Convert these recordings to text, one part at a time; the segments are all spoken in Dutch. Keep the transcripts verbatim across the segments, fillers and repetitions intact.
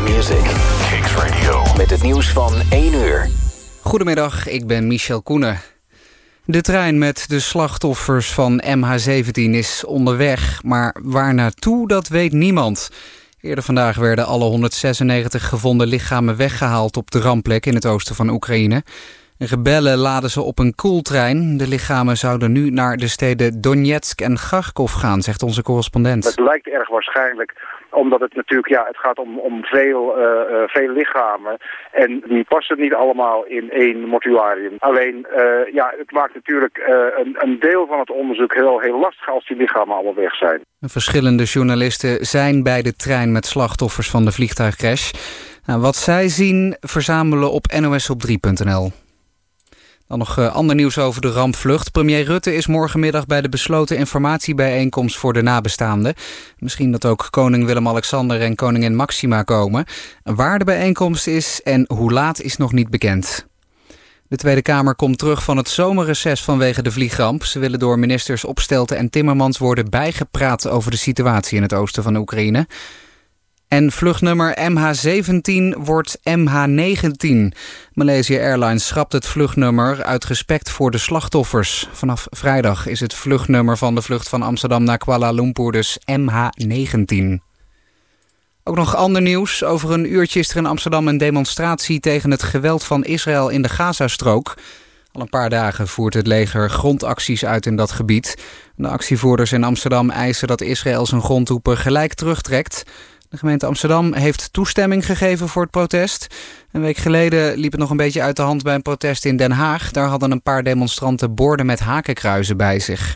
music. Kicks Radio. Met het nieuws van één uur. Goedemiddag, ik ben Michel Koenen. De trein met de slachtoffers van M H zeventien is onderweg, maar waar naartoe, dat weet niemand. Eerder vandaag werden alle honderdzesennegentig gevonden lichamen weggehaald op de rampplek in het oosten van Oekraïne. Rebellen laden ze op een koeltrein. De lichamen zouden nu naar de steden Donetsk en Kharkov gaan, zegt onze correspondent. Het lijkt erg waarschijnlijk, omdat het natuurlijk, ja, het gaat om, om veel, uh, uh, veel lichamen. En die passen niet allemaal in één mortuarium. Alleen, uh, ja, het maakt natuurlijk uh, een, een deel van het onderzoek heel, heel lastig als die lichamen allemaal weg zijn. Verschillende journalisten zijn bij de trein met slachtoffers van de vliegtuigcrash. Nou, wat zij zien, verzamelen op N O S op drie punt n l. Dan nog uh, ander nieuws over de rampvlucht. Premier Rutte is morgenmiddag bij de besloten informatiebijeenkomst voor de nabestaanden. Misschien dat ook koning Willem-Alexander en koningin Maxima komen. Waar de bijeenkomst is en hoe laat is nog niet bekend. De Tweede Kamer komt terug van het zomerreces vanwege de vliegramp. Ze willen door ministers Opstelten en Timmermans worden bijgepraat over de situatie in het oosten van Oekraïne. En vluchtnummer M H zeventien wordt M H negentien. Malaysia Airlines schrapt het vluchtnummer uit respect voor de slachtoffers. Vanaf vrijdag is het vluchtnummer van de vlucht van Amsterdam naar Kuala Lumpur dus M H negentien. Ook nog ander nieuws. Over een uurtje is er in Amsterdam een demonstratie tegen het geweld van Israël in de Gazastrook. Al een paar dagen voert het leger grondacties uit in dat gebied. De actievoerders in Amsterdam eisen dat Israël zijn grondtroepen gelijk terugtrekt. De gemeente Amsterdam heeft toestemming gegeven voor het protest. Een week geleden liep het nog een beetje uit de hand bij een protest in Den Haag. Daar hadden een paar demonstranten borden met hakenkruizen bij zich.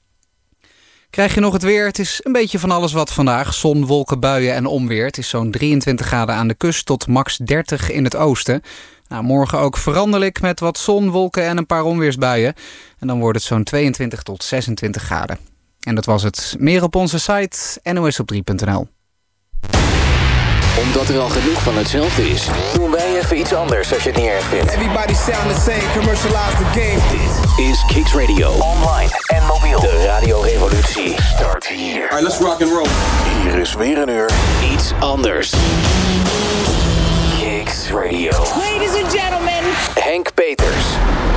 Krijg je nog het weer? Het is een beetje van alles wat vandaag. Zon, wolken, buien en onweer. Het is zo'n drieëntwintig graden aan de kust tot max dertig in het oosten. Nou, morgen ook veranderlijk met wat zon, wolken en een paar onweersbuien. En dan wordt het zo'n tweeëntwintig tot zesentwintig graden. En dat was het. Meer op onze site N O S op drie punt n l. Omdat er al genoeg van hetzelfde is, doen wij even iets anders als je het niet erg vindt. Everybody sound the same, commercialize the game. Dit is Kicks Radio. Online en mobiel. De radiorevolutie start hier. Alright, let's rock and roll. Hier is weer een uur iets anders. Kicks Radio. Ladies and gentlemen. Henk Peters.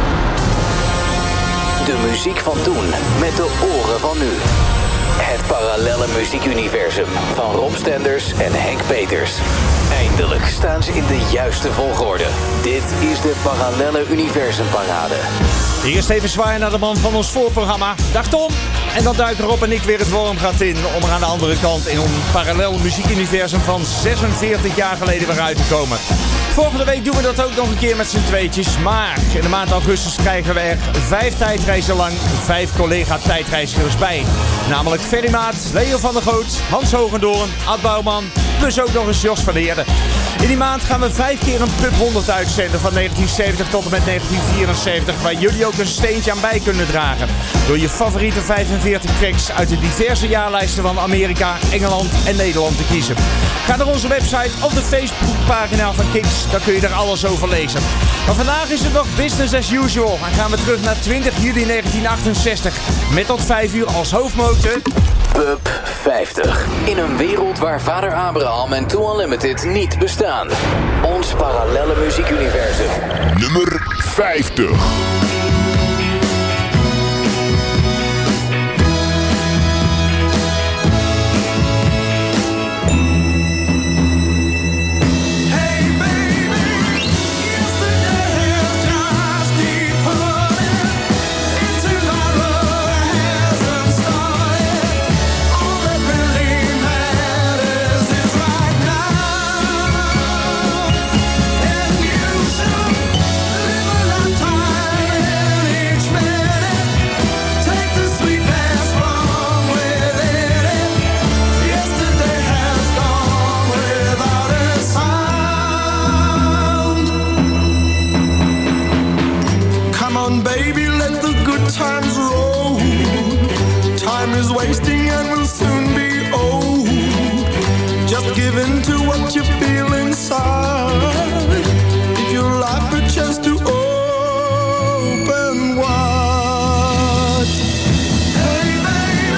De muziek van toen met de oren van nu. Het parallelle muziekuniversum van Rob Stenders en Henk Peters. Eindelijk staan ze in de juiste volgorde. Dit is de Parallelle Universumparade. Hier is Steven Zwaai naar de man van ons voorprogramma. Dag Tom! En dan duiken Rob en ik weer het wormgat in om er aan de andere kant in een parallel muziekuniversum van zesenveertig jaar geleden weer uit te komen. Volgende week doen we dat ook nog een keer met z'n tweetjes. Maar in de maand augustus krijgen we er vijf tijdreizen lang vijf collega-tijdreizigers bij. Namelijk Ferry Maat, Leo van der Goot, Hans Hogendoorn, Ad Bouwman, plus ook nog eens Jos van Eerde. In die maand gaan we vijf keer een Pub honderd uitzenden van negentien zeventig tot en met negentien vierenzeventig... waar jullie ook een steentje aan bij kunnen dragen. Door je favoriete vijfenveertig tracks uit de diverse jaarlijsten van Amerika, Engeland en Nederland te kiezen. Ga naar onze website of de Facebookpagina van Kicks, daar kun je er alles over lezen. Maar vandaag is het nog business as usual. Dan gaan we terug naar twintig juli negentien achtenzestig. Met tot vijf uur als hoofdmotor Pub vijftig. In een wereld waar vader Abraham en Too Unlimited niet bestaan. Ons parallelle muziekuniversum. Nummer vijftig.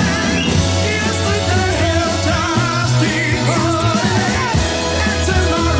Tomorrow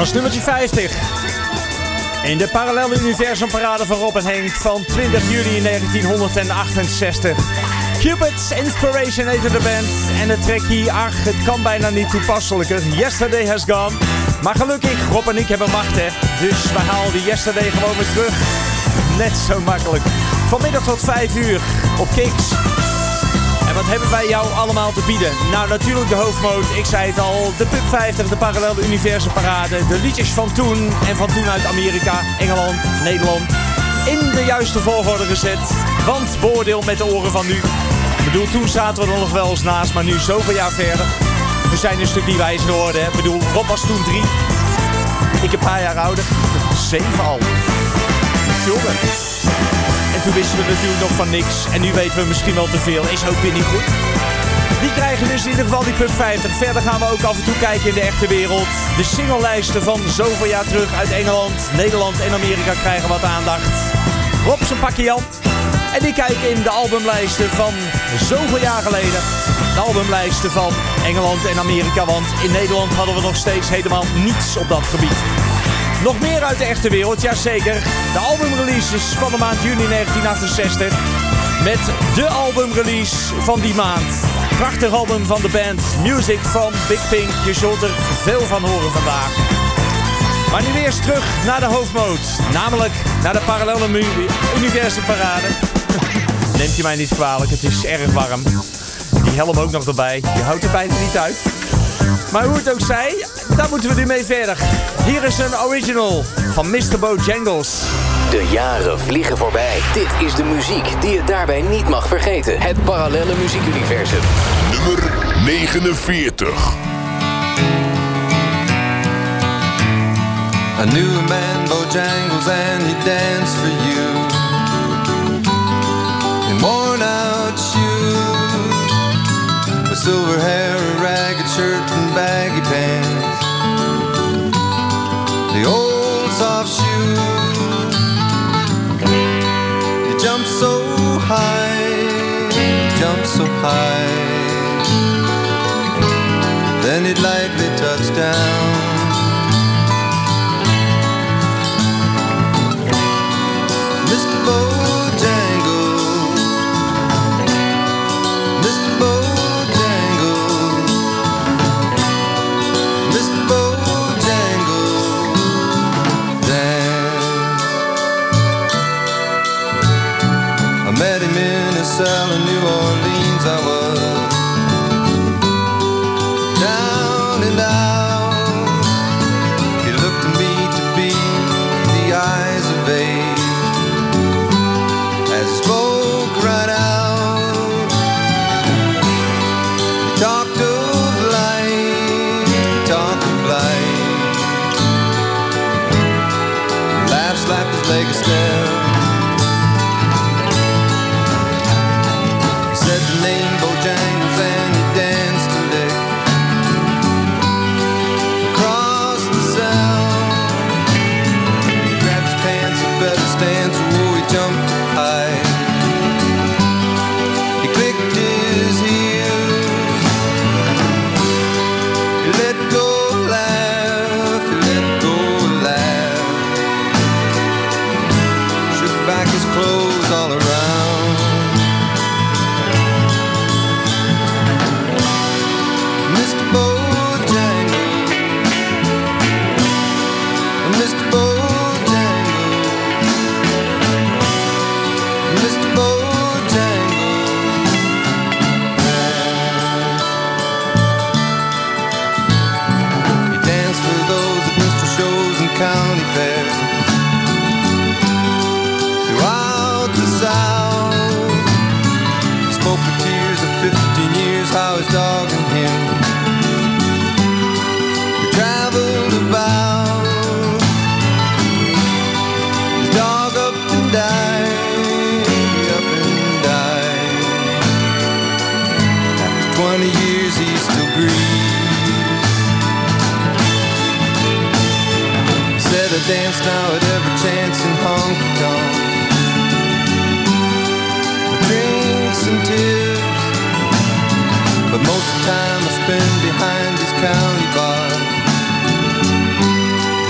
was nummertje vijftig. In de parallele universumparade van Rob en Henk van twintig juli negentienhonderdachtenzestig. Cupid's Inspiration heette de band. En het trekkie, ach, het kan bijna niet toepasselijker. Yesterday has gone. Maar gelukkig, Rob en ik hebben macht, hè. Dus we halen die Yesterday gewoon weer terug. Net zo makkelijk. Vanmiddag tot vijf uur op Kicks. En wat hebben wij jou allemaal te bieden? Nou, natuurlijk de hoofdmoot. Ik zei het al. De Pub vijftig, de parallele universumparade. De liedjes van toen en van toen uit Amerika, Engeland, Nederland. In de juiste volgorde gezet. Want beoordeel met de oren van nu. Ik bedoel, toen zaten we er nog wel eens naast, maar nu zoveel jaar verder. We zijn een stukje wijzer geworden. Hè? Ik bedoel, Rob was toen drie. Ik een paar jaar ouder. Zeven al. Jongen. En toen wisten we natuurlijk nog van niks. En nu weten we misschien wel te veel. Is ook weer niet goed. Die krijgen dus in ieder geval die Pub vijftig. Verder gaan we ook af en toe kijken in de echte wereld. De singlelijsten van zoveel jaar terug uit Engeland, Nederland en Amerika krijgen wat aandacht. Rob zijn pakje Jan. En die kijken in de albumlijsten van zoveel jaar geleden. De albumlijsten van Engeland en Amerika. Want in Nederland hadden we nog steeds helemaal niets op dat gebied. Nog meer uit de echte wereld, jazeker. De albumreleases van de maand juni negentienhonderdachtenzestig. Met de albumrelease van die maand. Prachtig album van de band Music from Big Pink. Je zult er veel van horen vandaag. Maar nu eerst terug naar de hoofdmoot. Namelijk naar de parallele universumparade. Neemt je mij niet kwalijk, het is erg warm. Die helm ook nog erbij. Je houdt er bijna niet uit. Maar hoe het ook zij, daar moeten we nu mee verder. Hier is een original van mister Bojangles. De jaren vliegen voorbij. Dit is de muziek die je daarbij niet mag vergeten. Het parallele muziekuniversum. Nummer negenenveertig. I knew a man, Bojangles, and he danced for you. In worn out shoes, with silver hair, a ragged shirt and baggy pants. The old soft shoes. You jumped so high, jumped so high. Then he'd lightly touch down. mister Bojangles, mister Bojangles, mister Bojangles, dance. I met him in a cell in New Orleans. I was down and out. He looked to me to be the eyes of age. As he spoke right out, he talked of life, he talked of life. Laughed, slapped his leg a step. He said the name Bojangles and he danced a lick across the cell. He grabbed his pants and better stance, oh, he jumped high. He clicked his heels. He let go a laugh. He let go a laugh. Shook back his clothes all around. mister Bojangles, mister Bojangles, mister Bojangles. He danced for those at minstrel shows and county fairs throughout the South. He spoke with tears of fifteen years, how his dog and him they traveled about. His dog up and died, up and died. After twenty years he still grieves. He said I dance now at every chance in honky tonk. Drinks and tips, but most of the time I spend behind these county bars.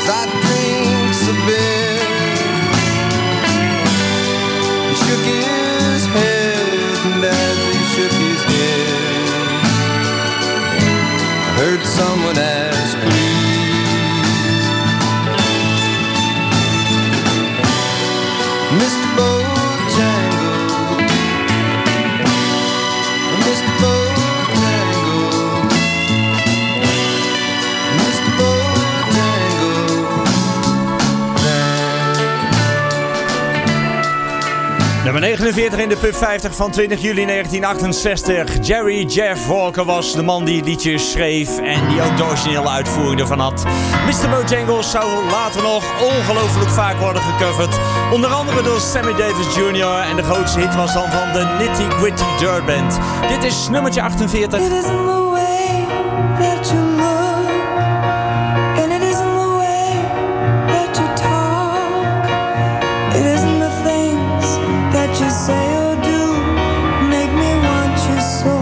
Nummer negenenveertig in de Pub vijftig van twintig juli negentien achtenzestig. Jerry Jeff Walker was de man die het liedje schreef en die ook de originele uitvoering ervan had. mister Bojangles zou later nog ongelooflijk vaak worden gecoverd. Onder andere door Sammy Davis junior En de grootste hit was dan van de Nitty Gritty Dirt Band. Dit is nummertje achtenveertig. It isn't the way that you look, and it isn't the way that you talk. It isn't the things that you say or do make me want you so.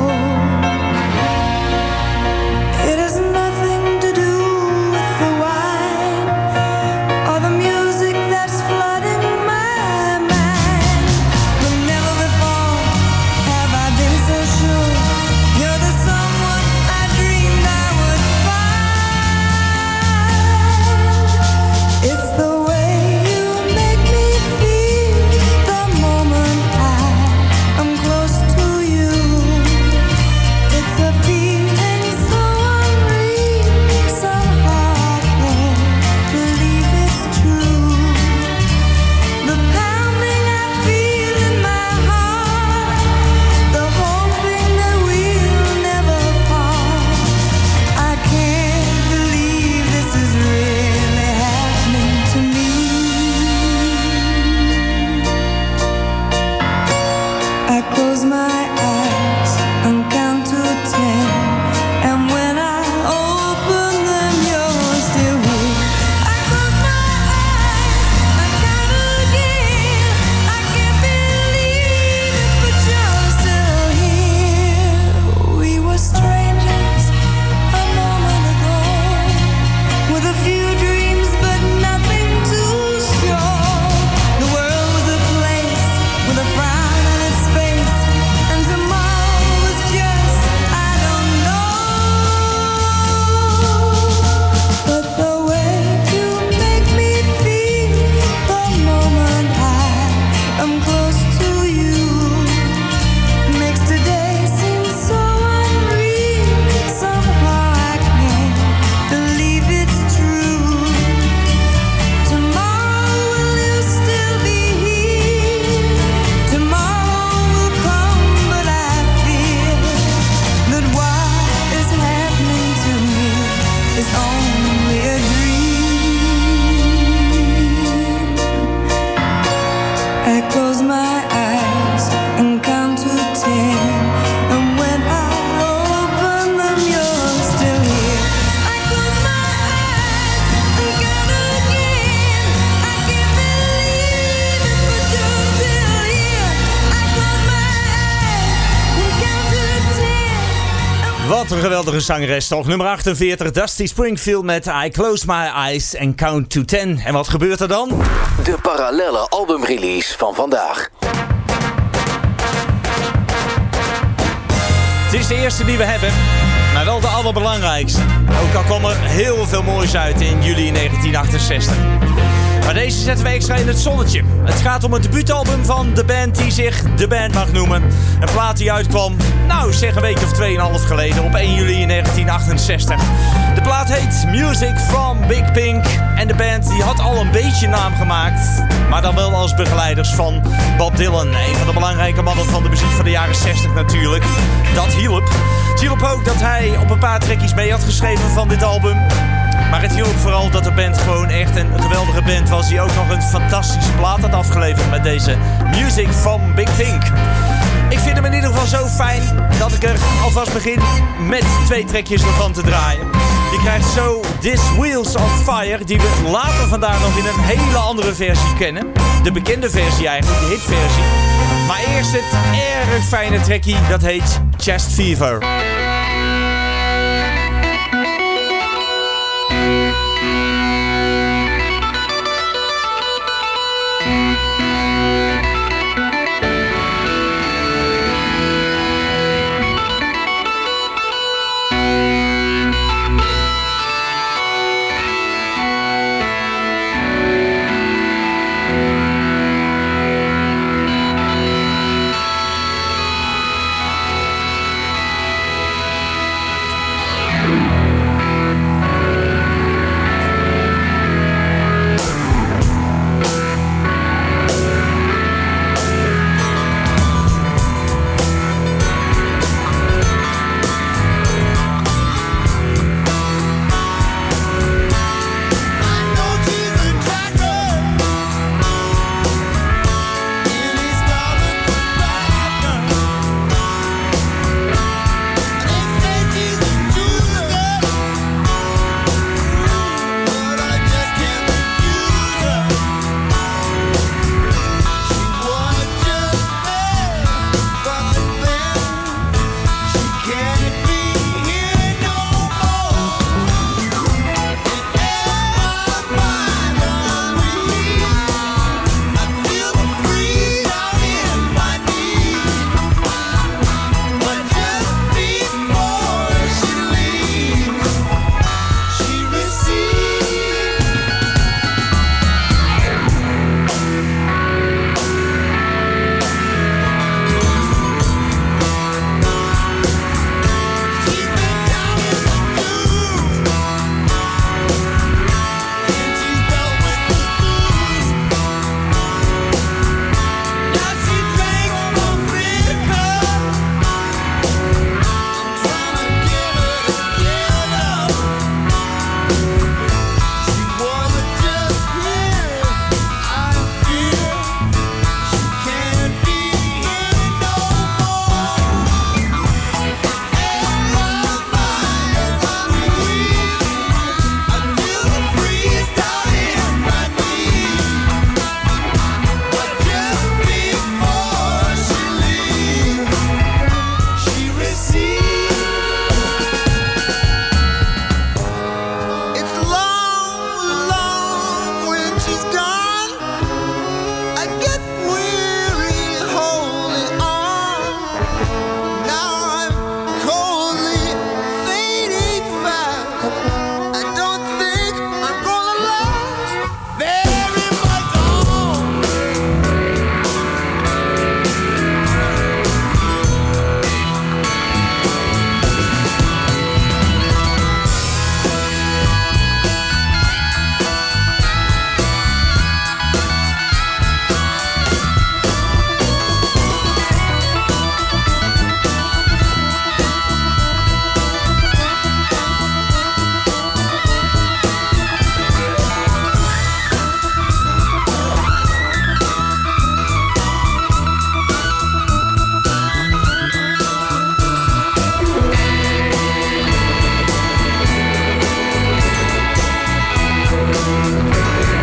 It has nothing to do with the wine or the music that's flooding my mind. But never before have I been so sure you're the someone I dreamed I would find. It's the way you make me feel the moment I am close to you. It's a feeling so unreal, somehow I can't believe it's true. The pounding I feel in my heart, the hoping that we'll never part. I can't believe this is really happening to me. I close my eyes and count to ten, and when I open them, you're still here. I close my eyes and count again. I can't believe it, but you're still here. We were strangers a moment ago, with a few dreams but nothing to show. The world was a place with a frown on its face, and tomorrow was just, I don't know. But the way you make me feel the moment I am close to you makes today seem so unreal. Somehow I can't believe it's true. Tomorrow will you still be here? Tomorrow will come, but I fear that what is happening to me is only a dream. I close my eyes and count to ten, and when I open them, you're still here. I close my eyes and count again. I can't believe it, but you're still here. I close my eyes and count to ten. Wat een geweldige zangeres toch. Nummer achtenveertig, Dusty Springfield met I Close My Eyes and Count to Ten. En wat gebeurt er dan? De parallelle albumrelease van vandaag. Het is de eerste die we hebben, maar wel de allerbelangrijkste. Ook al kwam er heel veel moois uit in juli negentien achtenzestig. Maar deze zetten we extra in het zonnetje. Het gaat om het debuutalbum van de band die zich de band mag noemen. Een plaat die uitkwam, nou zeg een week of tweeënhalf geleden, op één juli negentien achtenzestig. De plaat heet Music from Big Pink. En de band die had al een beetje naam gemaakt, maar dan wel als begeleiders van Bob Dylan. Een van de belangrijke mannen van de muziek van de jaren zestig natuurlijk. Dat hielp. Het hielp ook dat hij op een paar trekjes mee had geschreven van dit album. Maar het hielp vooral dat de band gewoon echt een geweldige band was, die ook nog een fantastische plaat had afgeleverd met deze Music from Big Pink. Ik vind hem in ieder geval zo fijn dat ik er alvast begin met twee trekjes ervan te draaien. Je krijgt zo This Wheels of Fire, die we later vandaag nog in een hele andere versie kennen. De bekende versie eigenlijk, de hitversie. Maar eerst het erg fijne trekje, dat heet Chest Fever.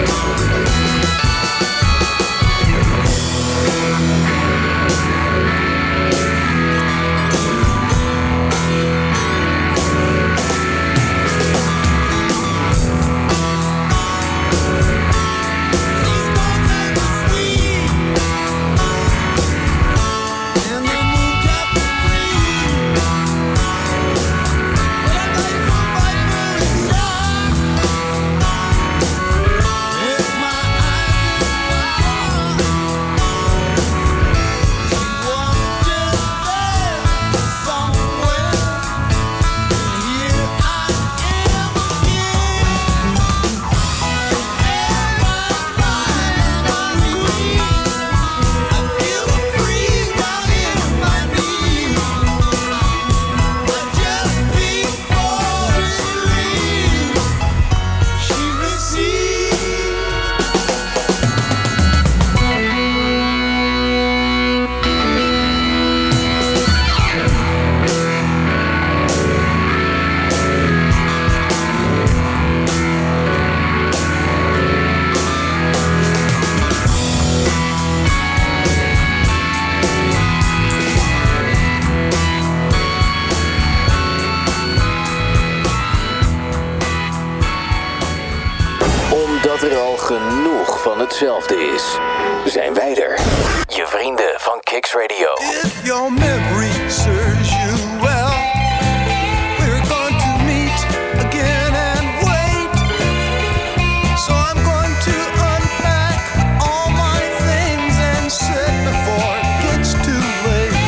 genoeg van hetzelfde is, zijn wij er. Je vrienden van Kicks Radio. If your memory serves you well, we're going to meet again and wait. So I'm going to unpack all my things and sit before it gets too late.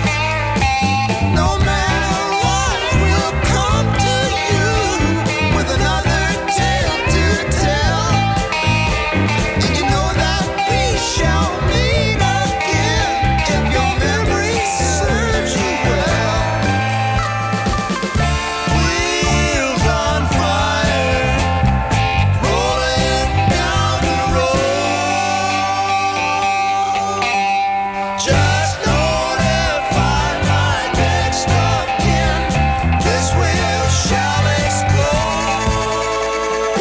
No matter what, we'll come to you with another tale to tell. And you know that we shall meet again if your memory serves you well. Wheels on fire, rolling down the road. Just notify my next of kin. This wheel shall explode.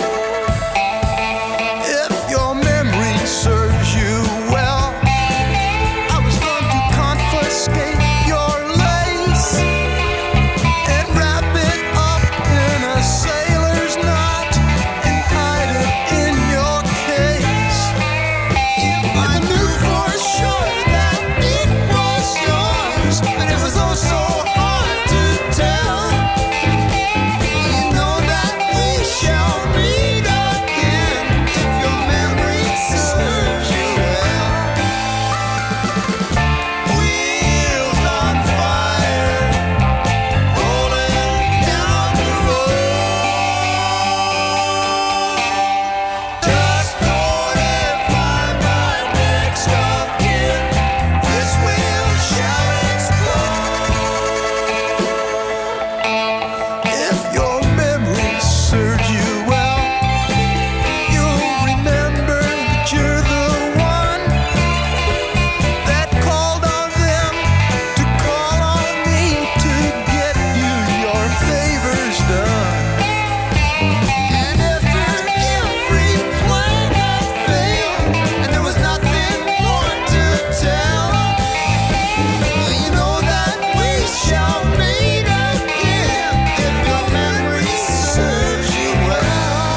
If your memory serves you well, I was going to confiscate your lace and wrap it up in a sailor's knot and hide it in your case. If I knew for sure that it was yours, but it was oh so hard to tell. You know that we shall meet again if your memory serves you well. Wheels on fire, rolling down the road. Just notify my next of kin. This wheel shall explode. If your memory serves you well, you'll remember that you're the one that called on them to call on me to get you your favors done. And after every plan had failed and there was nothing more to tell, you know that we shall meet again if your memory serves you well.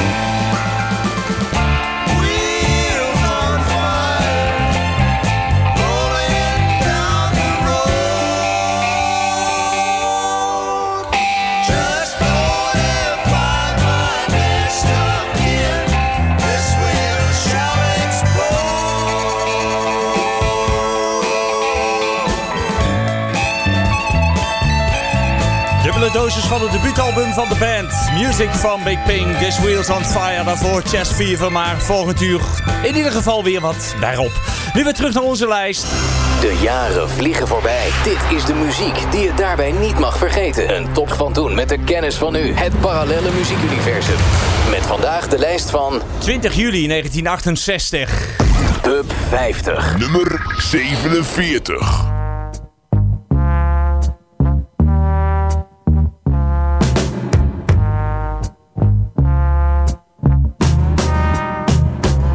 Wheels on fire, rolling down the road. Just notify my next of kin. This wheel shall explode. Dubbele dosis van het debuutalbum van de band. Music van Big Pink, This Wheels on Fire. Daarvoor Chest Fever, maar volgend uur in ieder geval weer wat daarop. Nu weer terug naar onze lijst. De jaren vliegen voorbij. Dit is de muziek die je daarbij niet mag vergeten. Een top van toen met de kennis van nu. Het parallelle muziekuniversum. Met vandaag de lijst van twintig juli negentien achtenzestig. Top vijftig. Nummer zevenenveertig. If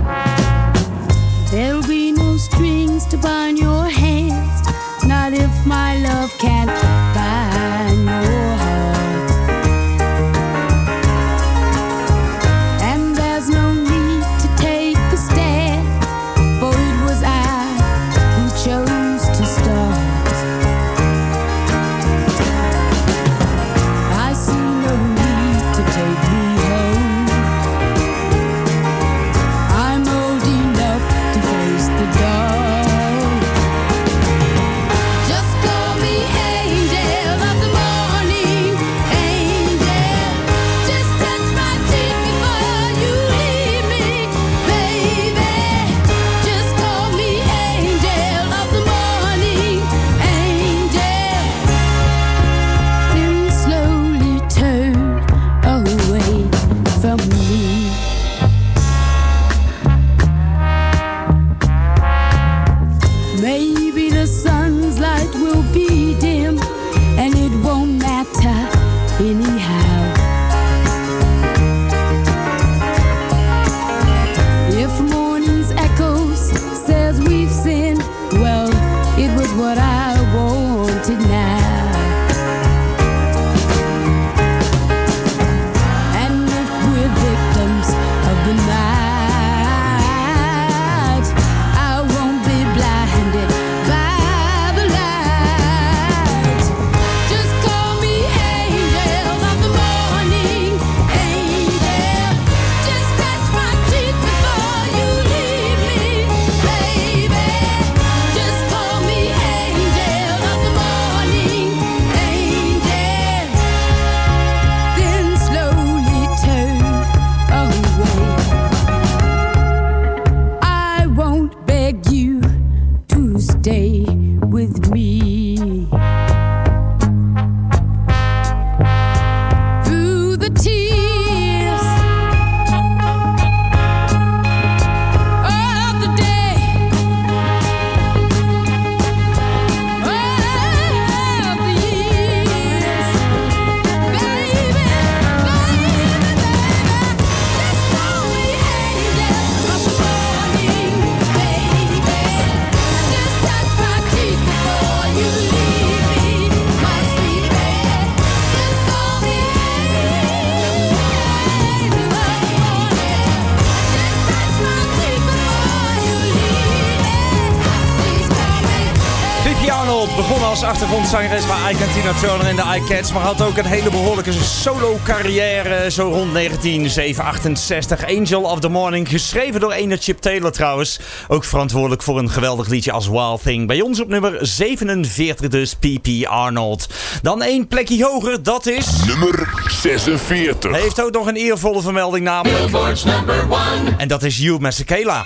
begonnen als achtergrondzangeres bij Ike en Tina Turner en de iCats, maar had ook een hele behoorlijke solo-carrière zo rond negentien zevenhonderdachtenzestig. Angel of the Morning, geschreven door ene Chip Taylor trouwens. Ook verantwoordelijk voor een geweldig liedje als Wild Thing. Bij ons op nummer zevenenveertig dus, P P Arnold. Dan één plekje hoger, dat is... Nummer zesenveertig. Hij heeft ook nog een eervolle vermelding namelijk. Number one. En dat is Hugh Masekela.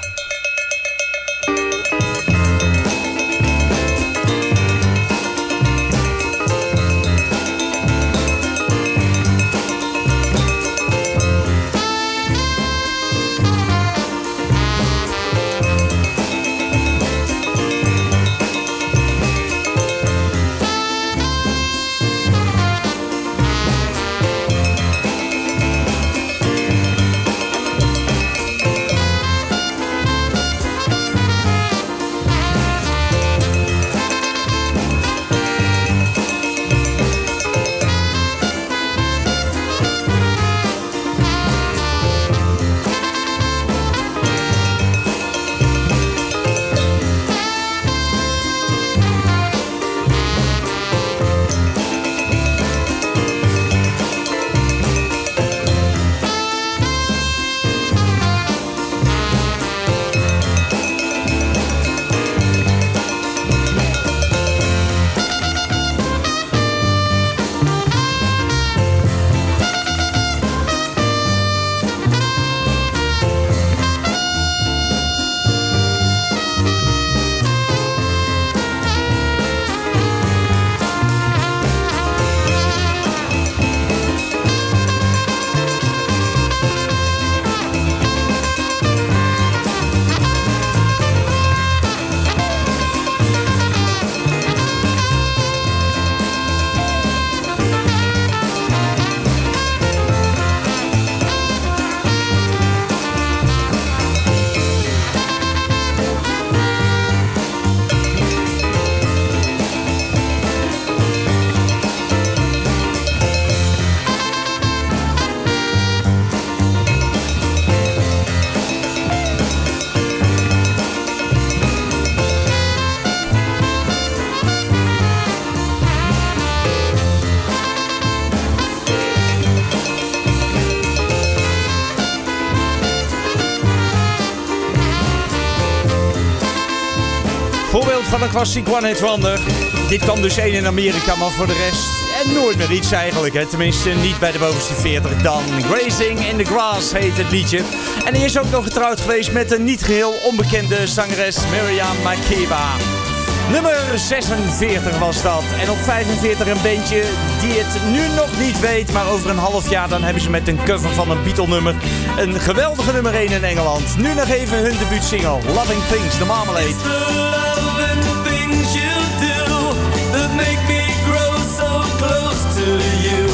Voorbeeld van een klassiek one-hit wonder. Dit kwam dus één in Amerika, maar voor de rest en nooit meer iets eigenlijk. Hè. Tenminste, niet bij de bovenste veertig dan. Grazing in the Grass heet het liedje. En hij is ook nog getrouwd geweest met een niet geheel onbekende zangeres Miriam Makeba. Nummer zesenveertig was dat. En op vijfenveertig een bandje die het nu nog niet weet. Maar over een half jaar dan hebben ze met een cover van een Beatle-nummer een geweldige nummer één in Engeland. Nu nog even hun debuutsingle. Loving Things, The Marmalade. It's the loving things you do that make me grow so close to you.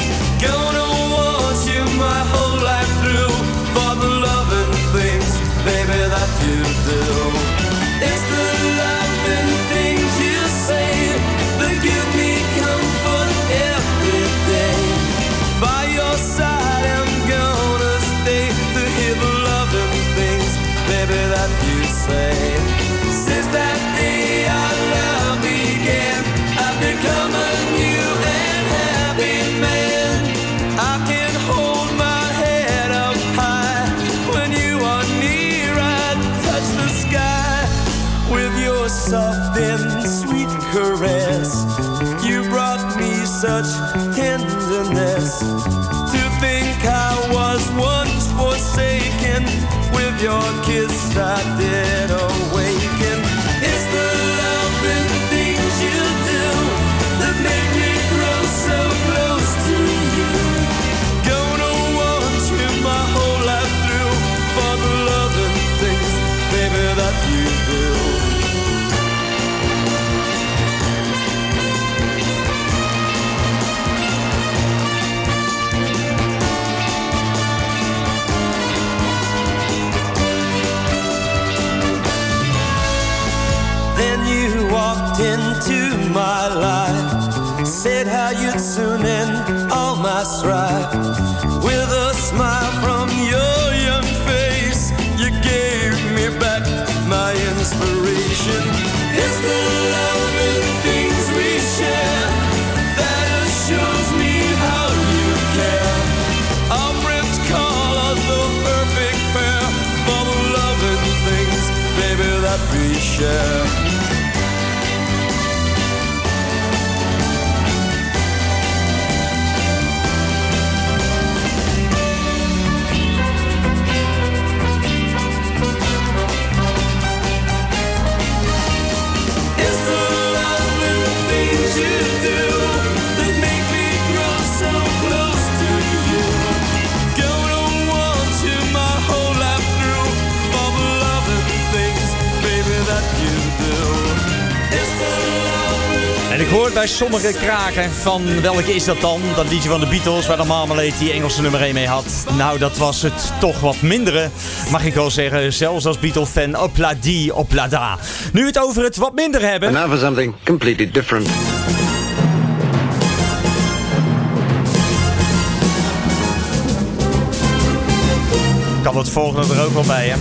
Gonna want you my whole life through for the loving things, baby, that you do. It's the loving things you say that give me comfort every day. By your side I'm gonna stay to hear the loving things, baby, that you say. Since that day our love began, I've become a new and happy man. I can hold my head up high when you are near. I touch the sky with your soft and sweet caress. You brought me such tenderness. To think I was once forsaken, with your kiss I did awaken. It's the loving things you do that make me grow so close to you. Gonna want you my whole life through for the loving things, baby, that you do. happy share. En ik hoor bij sommige kraken van welke is dat dan? Dat liedje van de Beatles waar de Marmalade die Engelse nummer één mee had. Nou, dat was het toch wat mindere, mag ik wel zeggen. Zelfs als Beatle-fan, hopla die, hopla da. Nu het over het wat minder hebben. And now for something completely different. Kan het volgende er ook wel bij, hè?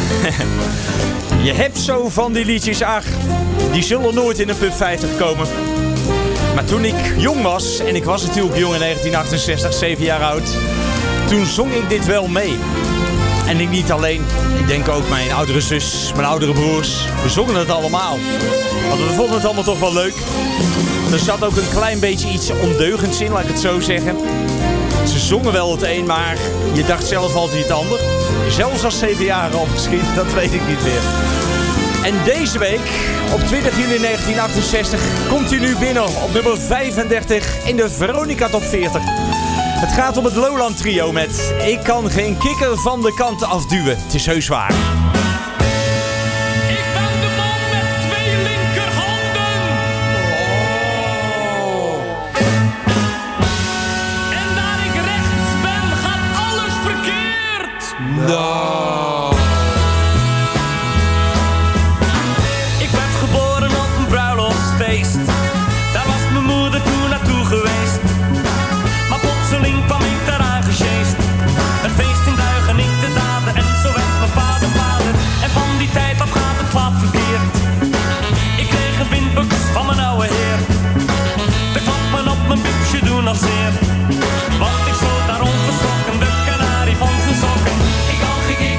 Je hebt zo van die liedjes, ach, die zullen nooit in een pub vijftig komen. Maar toen ik jong was, en ik was natuurlijk jong in negentien achtenzestig, zeven jaar oud, toen zong ik dit wel mee. En ik niet alleen, ik denk ook mijn oudere zus, mijn oudere broers, we zongen het allemaal. Want we vonden het allemaal toch wel leuk. Er zat ook een klein beetje iets ondeugends in, laat ik het zo zeggen. Ze zongen wel het een, maar je dacht zelf altijd het ander. Zelfs als zeven jaar al misschien, dat weet ik niet meer. En deze week, op twintig juli negentien achtenzestig, komt hij nu binnen op nummer vijfendertig in de Veronica Top veertig. Het gaat om het Lowland Trio met Ik kan geen kikker van de kant afduwen. Het is heus waar. Ik ben de man met twee linkerhanden. Oh. En daar ik rechts ben, gaat alles verkeerd. No. Ik werd geboren op een bruiloftsfeest. Daar was mijn moeder toen naartoe geweest. Maar plotseling kwam ik daaraan gesjeest. Een feest in Duigen, ik de daden. En zo werd mijn vader vader. En van die tijd af gaat het vaak verkeerd. Ik kreeg een windbuks van mijn oude heer. De klappen op mijn buksje doen nog zeer. Want ik sloot daar onverschrokken de kanarie van zijn sokken. Ik kan geen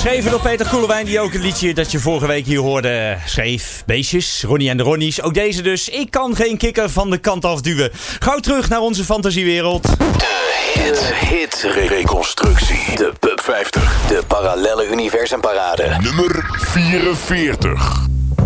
Geschreven door Peter Koelewijn, die ook een liedje dat je vorige week hier hoorde schreef. Beestjes, Ronnie en de Ronnies. Ook deze dus. Ik kan geen kikker van de kant afduwen. Gauw terug naar onze fantasiewereld. De hit, hit reconstructie. De Pub vijftig. De parallelle universumparade. Nummer vierenveertig.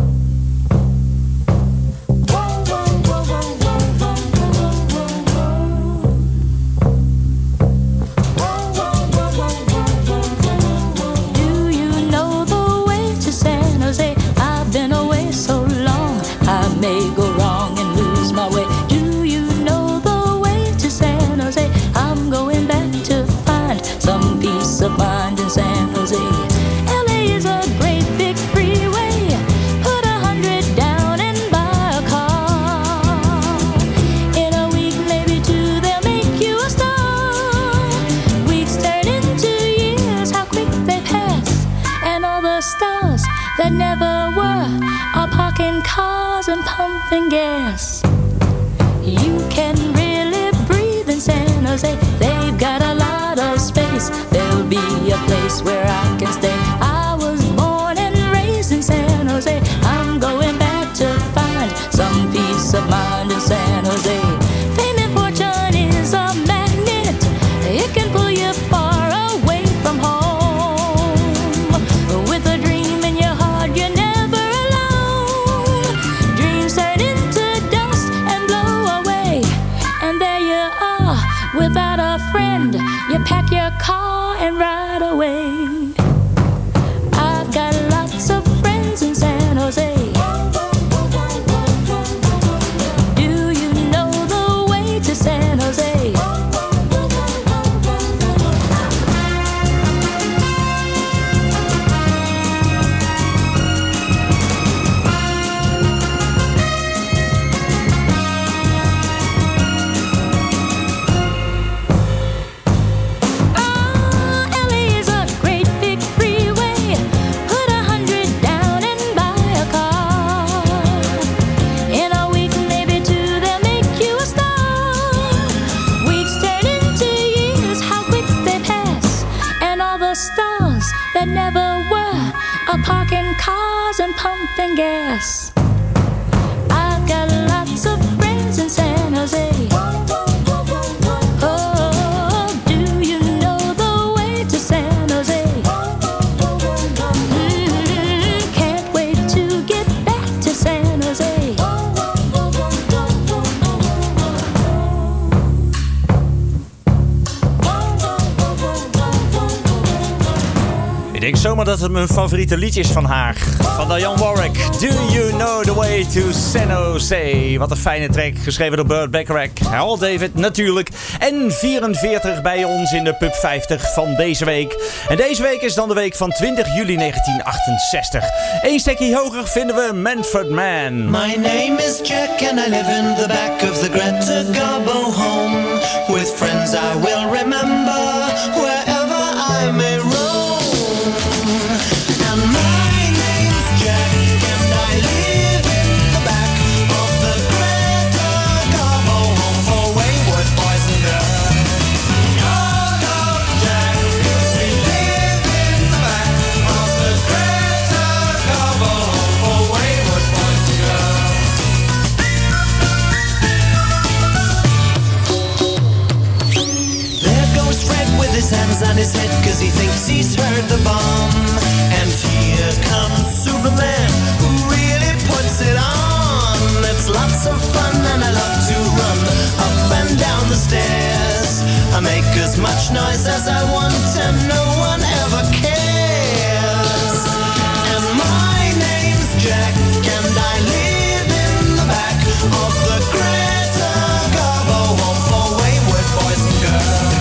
Of mind in San Jose. L A is a great big freeway. Put a hundred down and buy a car. In a week, maybe two, they'll make you a star. Weeks turn into years, how quick they pass. And all the stars that never were are parking cars and pumping gas. You can really breathe in San Jose. They've got a lot of space. There'll be a place where I can stay. I was born and raised in San Jose. I'm going back to find some peace of mind in San Jose. Fame and fortune is a magnet. It can pull you far away from home. With a dream in your heart, you're never alone. Dreams turn into dust and blow away. And there you are, without a friend. You pack your car and ride away. I've got lots of friends in San Jose. Do you know the way to San Jose? That never were are parking cars and pumping gas. I've got lots of friends in San Jose. Oh, do you know the way to San Jose? Mm-hmm. Can't wait to get back to San Jose. Ik denk zomaar dat het mijn favoriete liedje is van haar. Van Dionne Warwick. Do you know the way to San Jose? Wat een fijne track. Geschreven door Burt Bacharach. Hal David natuurlijk. En vierenveertig bij ons in de Pub vijftig van deze week. En deze week is dan de week van twintig juli negentien achtenzestig. Eén stekje hoger vinden we Manfred Mann. My name is Jack and I live in the back of the Greta Garbo home. With friends I will remember wherever I may roam. On his head cause he thinks he's heard the bomb. And here comes Superman who really puts it on. It's lots of fun and I love to run up and down the stairs. I make as much noise as I want and no one ever cares. And my name's Jack and I live in the back of the Greta Garbo home for wayward boys and girls.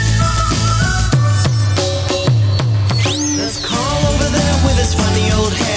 Funny old head.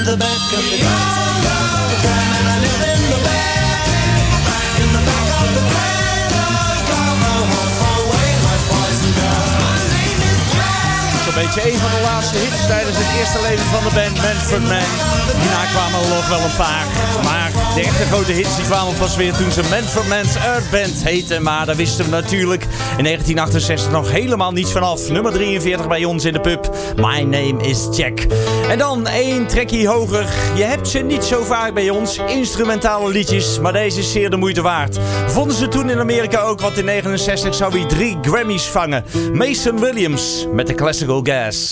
the back of the tram. The tram and I live in the back, back in the back of the tram. Go, go, home, away, my boys and girls. My name is Jack. Zo'n beetje een van de laatste hits tijdens het eerste leven van de band Manfred Mann. Hierna kwamen er nog wel een paar. Maar de echte grote hits die kwamen pas weer toen ze Manfred Mann's Earth Band heten. Maar daar wisten we natuurlijk in negentien achtenzestig nog helemaal niets vanaf. Nummer drieënveertig bij ons in de pub. My Name is Jack. En dan één trekkie hoger. Je hebt ze niet zo vaak bij ons. Instrumentale liedjes. Maar deze is zeer de moeite waard. Vonden ze toen in Amerika ook. Want in negenenzestig zou hij drie Grammys vangen. Mason Williams met de Classical Gas.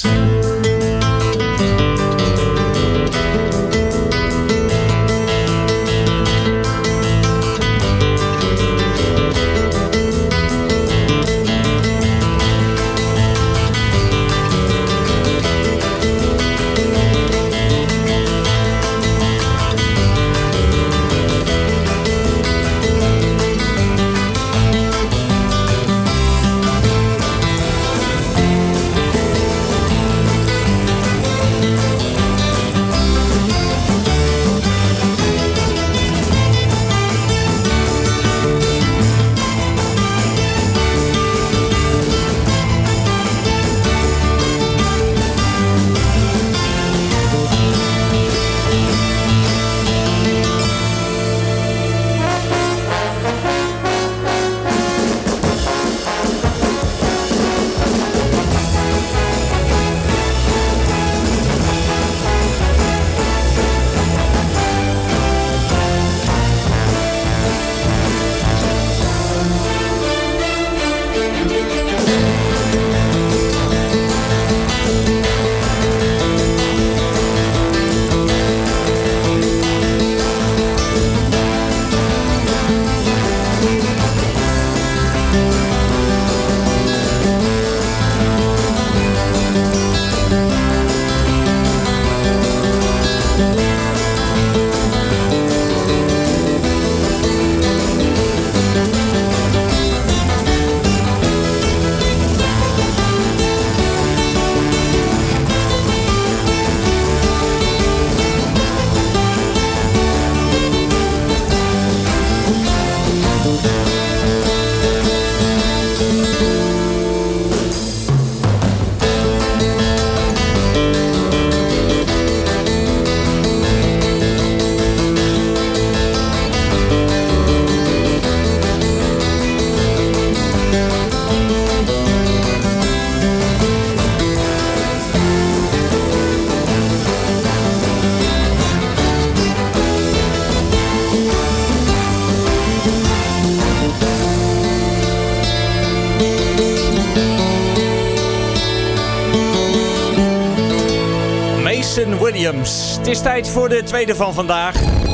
Williams. Het is tijd voor de tweede van vandaag.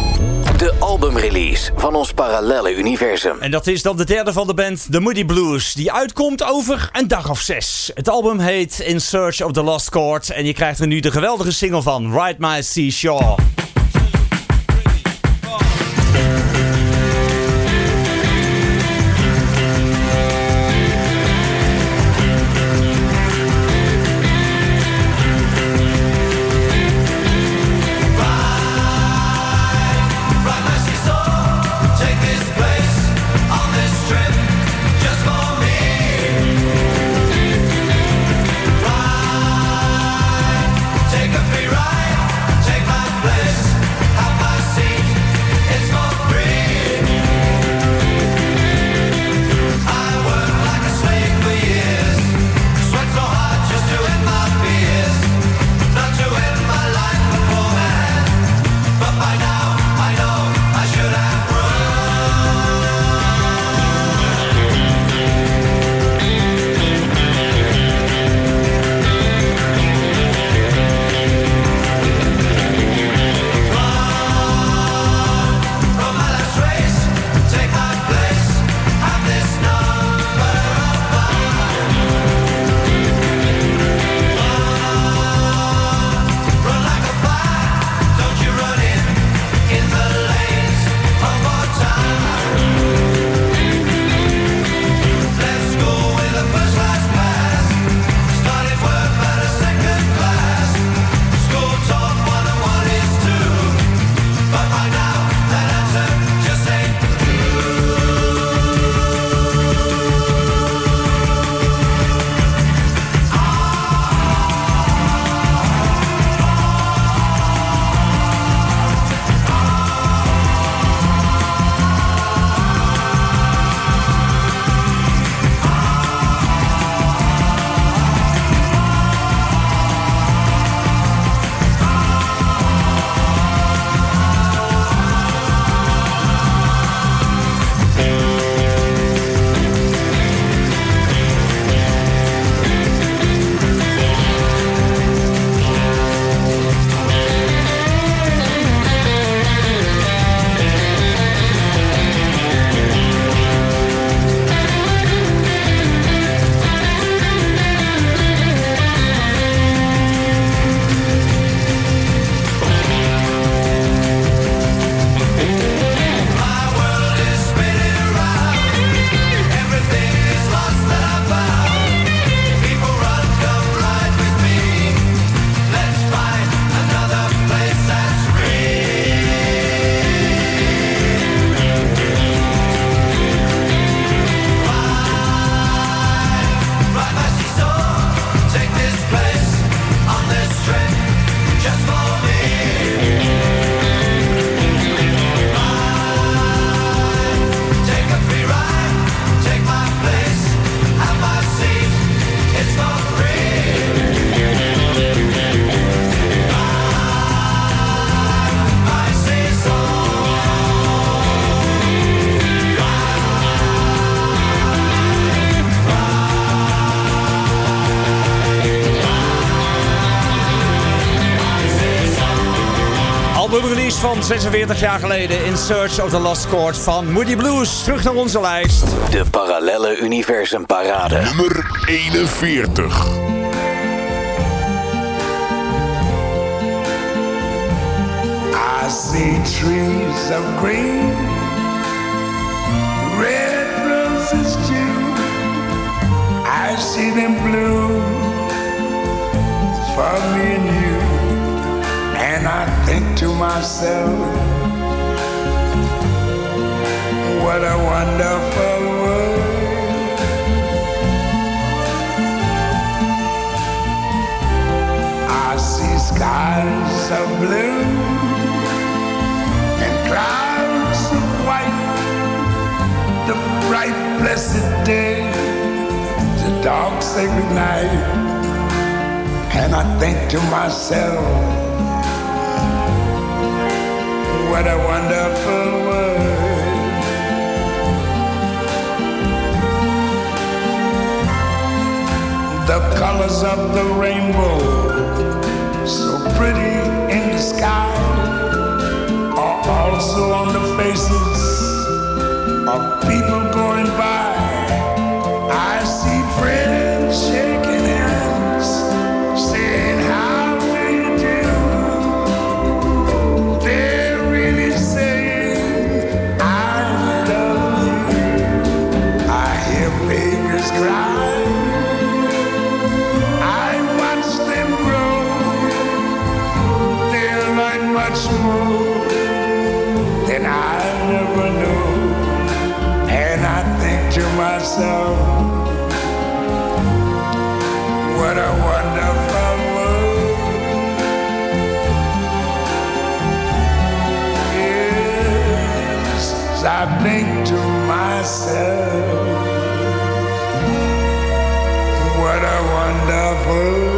De albumrelease van ons parallelle universum. En dat is dan de derde van de band, The Moody Blues. Die uitkomt over een dag of zes. Het album heet In Search of the Lost Chord. En je krijgt er nu de geweldige single van, Ride My Seashore. Take my place. albumrelease van zesenveertig jaar geleden. In Search of the Lost Chord van Moody Blues. Terug naar onze lijst. De Parallelle Universum Parade. Nummer eenenveertig. I see trees of green, red roses too. I see them bloom for me and you. And I think to myself, what a wonderful world. I see skies of blue and clouds of white, the bright blessed day, the dark sacred night. And I think to myself, what a wonderful world. The colors of the rainbow, so pretty in the sky, are also on the faces of people going by. I see friends shaking hands, saying how do you do. They're really saying I love you. I hear babies cry, I watch them grow. They'll learn much more than I never knew. And I think to myself, what a wonderful world. Yes, I think to myself, what a wonderful world.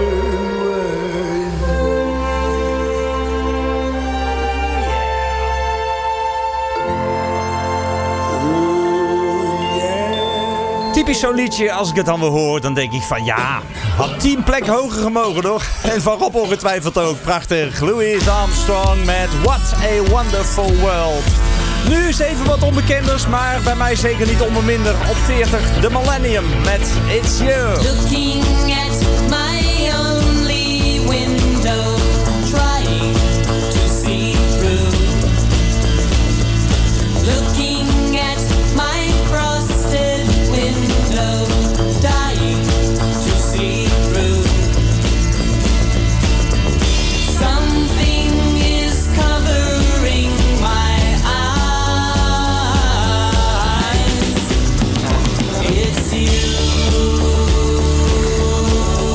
Typisch zo'n liedje, als ik het dan weer hoor, dan denk ik van ja, had tien plek hoger gemogen toch? En van Rob ongetwijfeld ook. Prachtig. Louis Armstrong met What a Wonderful World. Nu is even wat onbekenders, maar bij mij zeker niet onbeminder. Op veertig, The Millennium met It's You. Looking at my only window, trying to see through. Looking at my frosted window, dying to see through. Something is covering my eyes. It's you.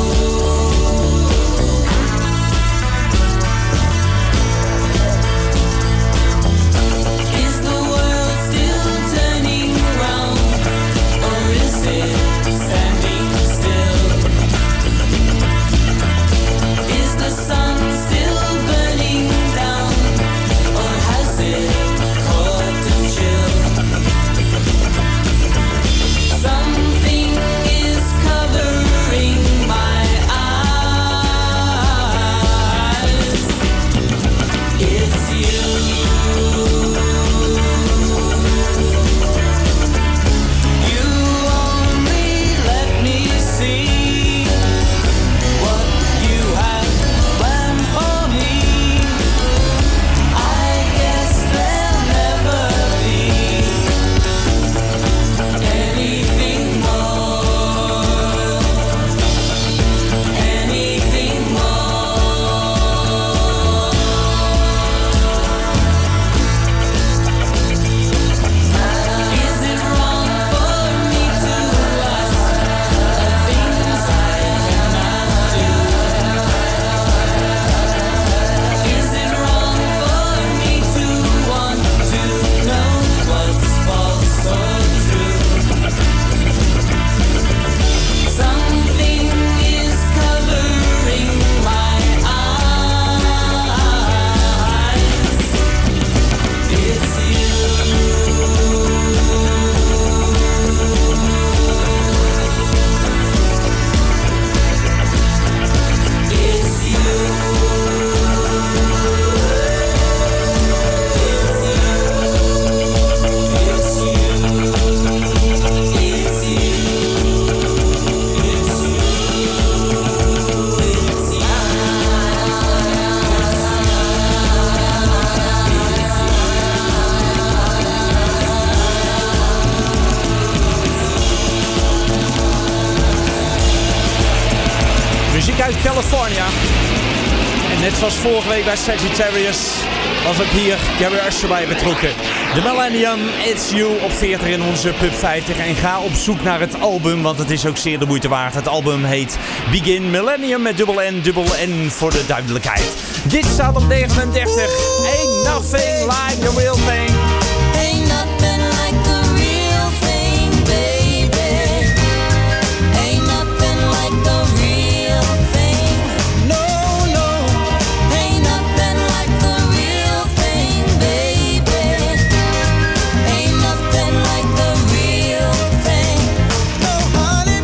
California. En net zoals vorige week bij Sagittarius was ook hier Gary Usher bij betrokken. The Millennium, It's You op veertig in onze Pub vijftig. En ga op zoek naar het album, want het is ook zeer de moeite waard. Het album heet Begin Millennium met dubbel N, dubbel N voor de duidelijkheid. Dit staat op negenendertig. Ain't nothing like the real thing. Ain't nothing like the real thing, baby. Ain't nothing like the real thing. No, no. Ain't nothing like the real thing, baby. Ain't nothing like the real thing. No, honey.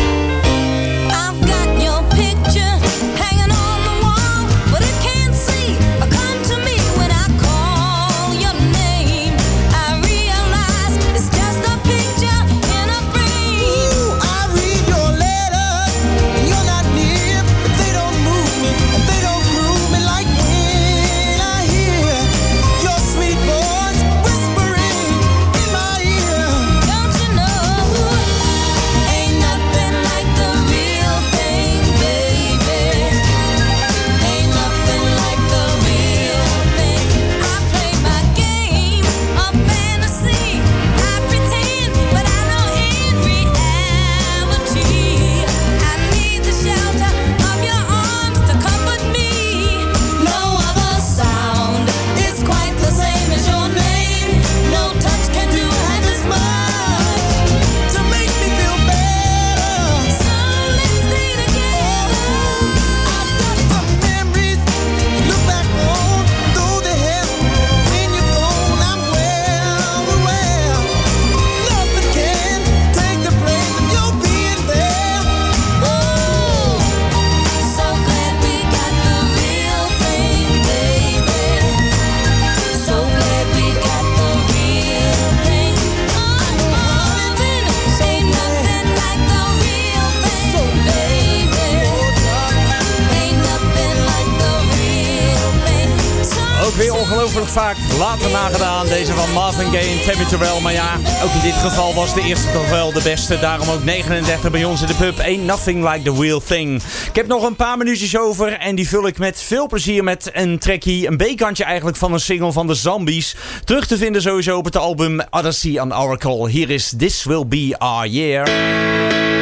I've got your picture hanging on the wall, but it can't see or come to me when I call your name. I realize it's just a picture in a frame. Ooh, I read your letters, and you're not near, but they don't move me, and they don't groove me like when I hear your sweet voice whispering in my ear. Don't you know? Ain't nothing like the real thing, baby. Ain't nothing like the real thing. I play my game of fantasy. I pretend, but I know in reality I need the shelter of your arms to comfort me. No other sound is quite the same as your name. No touch can do half as much To make me feel better, so let's stay together. I've got some memories to look back on, though they have when you're gone, I'm well aware. Nothing can take the place of your being there. Oh, so glad we got the real thing, baby. So glad we got the real thing. Oh, nothing, ain't nothing like the real thing, baby. Ain't nothing like the real thing. So Ook weer ongelooflijk vaak later nagedaan. Deze van Marvin Gaye en Tammy Terrell. Maar ja, ook in dit geval was de eerste toch wel de beste. Daarom ook negenendertig bij ons in de pub. Ain't nothing like the real thing. Ik heb nog een paar minuutjes over. En die vul ik met veel plezier met een trackie. Een B-kantje eigenlijk van een single van de Zombies. Terug te vinden sowieso op het album Odyssey on Oracle. Hier is This Will Be Our Year.